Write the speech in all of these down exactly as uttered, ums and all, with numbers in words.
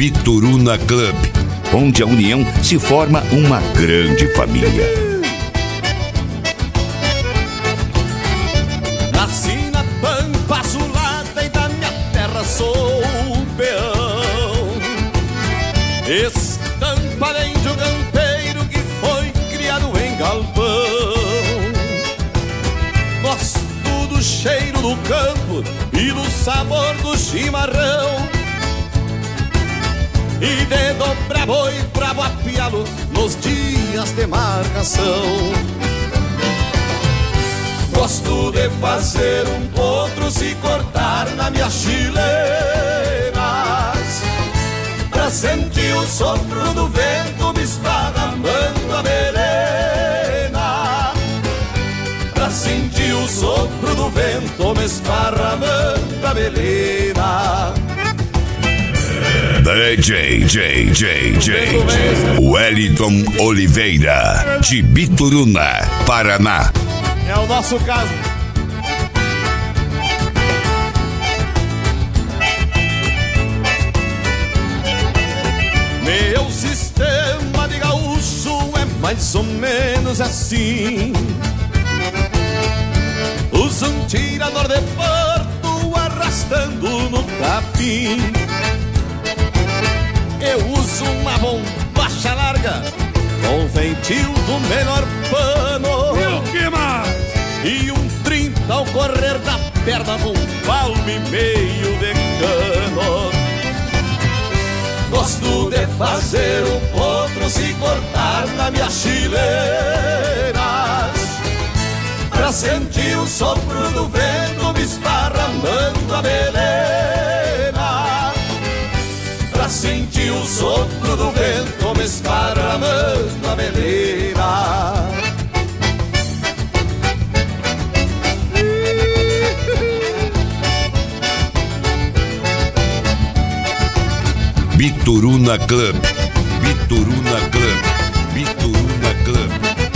Bituruna Club, onde a união se forma uma grande família. Nasci na pampa azulada e da minha terra sou o peão. Estampa de índio campeiro que foi criado em galpão. Gosto do cheiro do campo e do sabor do chimarrão, e de dobrar boi bravo a pialo nos dias de marcação. Gosto de fazer um potro se cortar na minhas chileiras, pra sentir o sopro do vento me esparramando a melena. Pra sentir o sopro do vento me esparramando a melena. D J, J, J, J, Wellington Oliveira, de Bituruna, Paraná. É o nosso caso. Meu sistema de gaúcho é mais ou menos assim. Uso um tirador de porto arrastando no capim. Eu uso uma bombacha larga com feitio do melhor pano. E o que mais? E um trinta ao correr da perna com palmo e meio de cano. Gosto de fazer o potro se cortar na minhas chileiras, pra sentir o sopro do vento me esparramando a melena. Pra sentir o sopro do vento me esparramando a melena. Bituruna Club, Bituruna Club, Bituruna Club.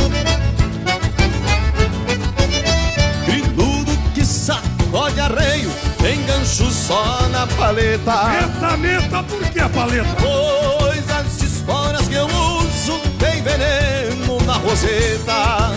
Crinudo que sacode arreio, tem gancho só na paleta. Meta, meta, por que a paleta? Pois as esporas que eu uso tem veneno na roseta.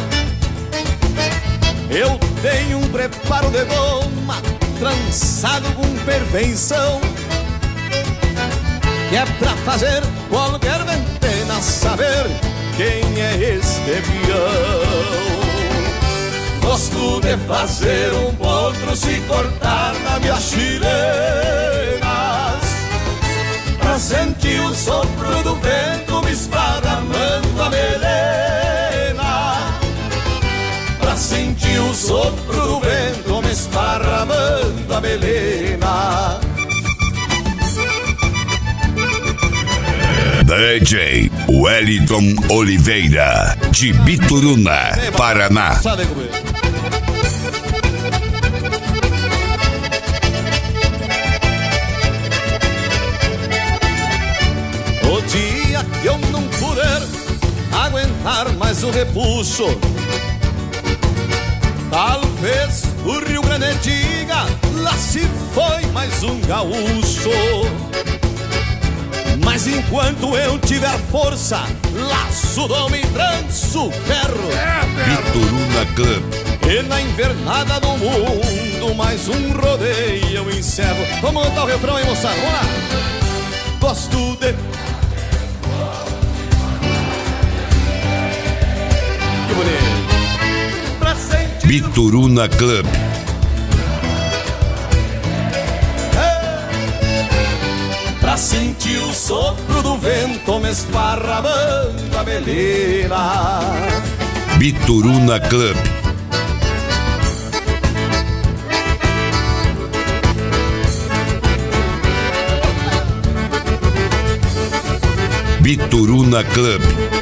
Eu tenho um preparo de goma trançado com perfeição, que é pra fazer qualquer ventena saber quem é este peão. Gosto de fazer um potro se cortar na minhas chileiras, pra sentir o sopro do vento me esparramando a melena. Pra sentir o sopro do vento me esparramando a melena. D J Wellington Oliveira, de Bituruna, Paraná. O dia que eu não puder aguentar mais o repuxo, talvez o Rio Grande diga, lá se foi mais um gaúcho. Mas enquanto eu tiver força, laço, dom e tranço ferro. Bituruna Club. E na invernada do mundo, mais um rodeio eu encerro. Vamos cantar o refrão aí, moçada, vamos lá. Gosto de... Que bonito. Pra sentir... Bituruna Club. Pra sentir o sopro do vento me esparramando a melena. Bituruna Club. Bituruna Club.